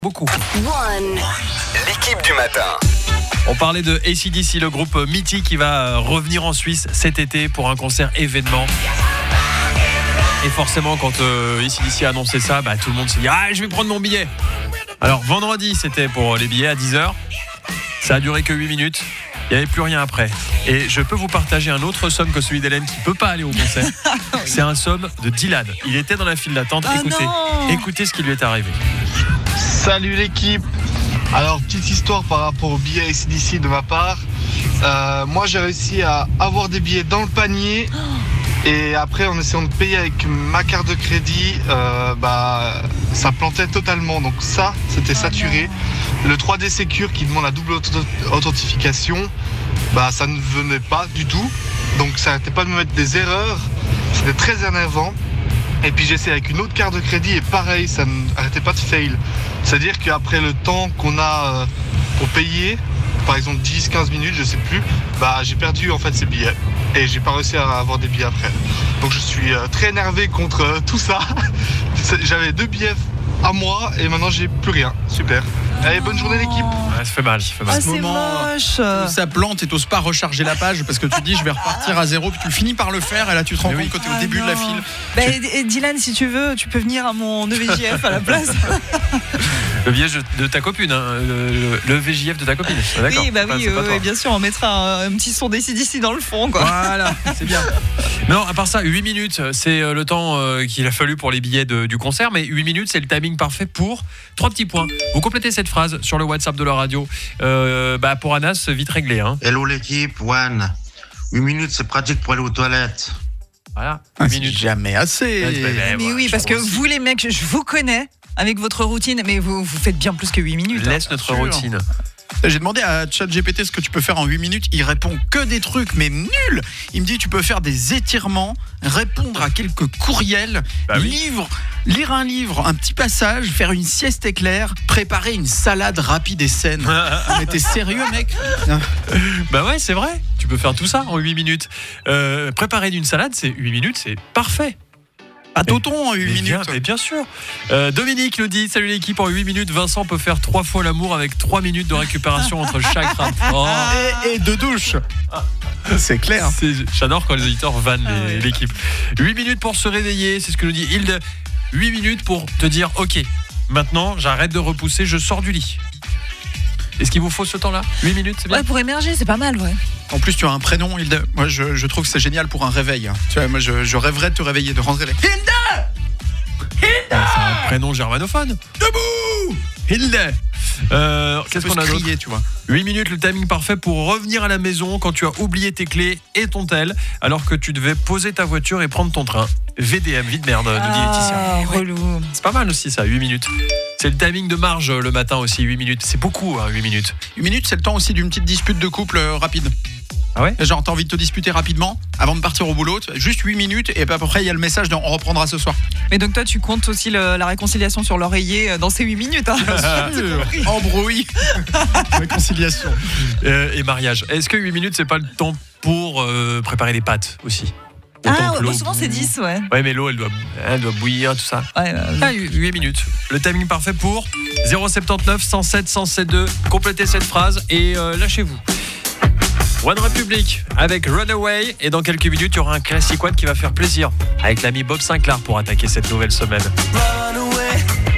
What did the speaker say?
Beaucoup. L'équipe du matin. On parlait de AC/DC, le groupe mythique qui va revenir en Suisse cet été pour un concert événement. Et forcément, quand AC/DC a annoncé ça, tout le monde s'est dit « Ah, je vais prendre mon billet !» Alors, vendredi, c'était pour les billets à 10h. Ça a duré que 8 minutes. Il n'y avait plus rien après. Et je peux vous partager un autre somme que celui d'Hélène qui ne peut pas aller au concert. C'est un somme de Dylan. Il était dans la file d'attente. Écoutez ce qui lui est arrivé. Salut l'équipe. Alors, petite histoire par rapport aux billets AC/DC de ma part. Moi, j'ai réussi à avoir des billets dans le panier. Et après, en essayant de payer avec ma carte de crédit, ça plantait totalement. Donc ça, c'était saturé. Le 3D Secure qui demande la double authentification, ça ne venait pas du tout. Donc ça n'arrêtait pas de me mettre des erreurs. C'était très énervant. Et puis j'essaie avec une autre carte de crédit et pareil, ça n'arrêtait pas de fail. C'est-à-dire qu'après le temps qu'on a pour payer, par exemple 10-15 minutes, je sais plus, j'ai perdu en fait ces billets. Et j'ai pas réussi à avoir des billets après. Donc je suis très énervé contre tout ça. J'avais 2 billets à moi et maintenant j'ai plus rien. Super. Allez, bonne journée l'équipe. Ça fait mal. C'est moche. Ça plante et t'oses pas recharger la page parce que tu dis je vais repartir à zéro, puis tu finis par le faire et là tu te rends compte que t'es au début de la file. Et Dylan, si tu veux, tu peux venir à mon EVJF à la place. Le billet de ta copine, hein, le VJF de ta copine. D'accord. Oui, bien sûr, on mettra un petit son DC/DC dans le fond, quoi. Voilà, c'est bien. Non, à part ça, 8 minutes, c'est le temps qu'il a fallu pour les billets du concert, mais 8 minutes, c'est le timing parfait pour 3 petits points. Vous complétez cette phrase sur le WhatsApp de la radio. Pour Anas, vite réglé. Hein. Hello l'équipe, 8 minutes, c'est pratique pour aller aux toilettes. Voilà, 8 minutes. Jamais assez. Mais oui, parce que vous les mecs, je vous connais avec votre routine, mais vous faites bien plus que 8 minutes. Laisse notre routine. J'ai demandé à ChatGPT ce que tu peux faire en 8 minutes. Il répond que des trucs, mais nuls. Il me dit tu peux faire des étirements, répondre à quelques courriels, lire un livre, un petit passage, faire une sieste éclair, préparer une salade rapide et saine. Mais t'es sérieux, mec? Ouais, c'est vrai. Tu peux faire tout ça en 8 minutes. Préparer une salade, c'est 8 minutes, c'est parfait. À Toton en 8 minutes. Et bien sûr. Dominique nous dit salut l'équipe, en 8 minutes, Vincent peut faire 3 fois l'amour avec 3 minutes de récupération entre chaque rap. Et de douche. C'est clair. J'adore quand les auditeurs vannent l'équipe. 8 minutes pour se réveiller, c'est ce que nous dit Hilde. 8 minutes pour te dire ok, maintenant j'arrête de repousser, je sors du lit. Est-ce qu'il vous faut ce temps-là? 8 minutes, c'est bien? Ouais, pour émerger, c'est pas mal, ouais. En plus, tu as un prénom, Hilde. Moi, je trouve que c'est génial pour un réveil. Tu vois, moi, je rêverais de te réveiller, de rentrer là. Hilde! C'est un prénom germanophone. Debout! Hilde! Qu'est-ce qu'on a d'autre, tu vois? 8 minutes, le timing parfait pour revenir à la maison quand tu as oublié tes clés et ton tel, alors que tu devais poser ta voiture et prendre ton train. VDM, vie de merde, nous dit Laetitia. Relou. C'est pas mal aussi ça, 8 minutes. C'est le timing de Marge le matin aussi, 8 minutes. C'est beaucoup, 8 minutes. 8 minutes, c'est le temps aussi d'une petite dispute de couple rapide. Ah ouais? Genre, t'as envie de te disputer rapidement avant de partir au boulot, juste 8 minutes, et puis après, il y a le message de on reprendra ce soir. Mais donc, toi, tu comptes aussi la réconciliation sur l'oreiller dans ces 8 minutes. Hein. Embrouille. Réconciliation. Et mariage. Est-ce que 8 minutes, c'est pas le temps pour préparer les pâtes aussi? Souvent c'est 10, ouais. Ouais, mais l'eau, elle doit bouillir, tout ça. Ouais. 8 minutes. Le timing parfait pour 079 107 107.2. Complétez cette phrase et lâchez-vous. One Republic avec Runaway. Et dans quelques minutes, il y aura un classic one qui va faire plaisir avec l'ami Bob Sinclair pour attaquer cette nouvelle semaine. Runaway.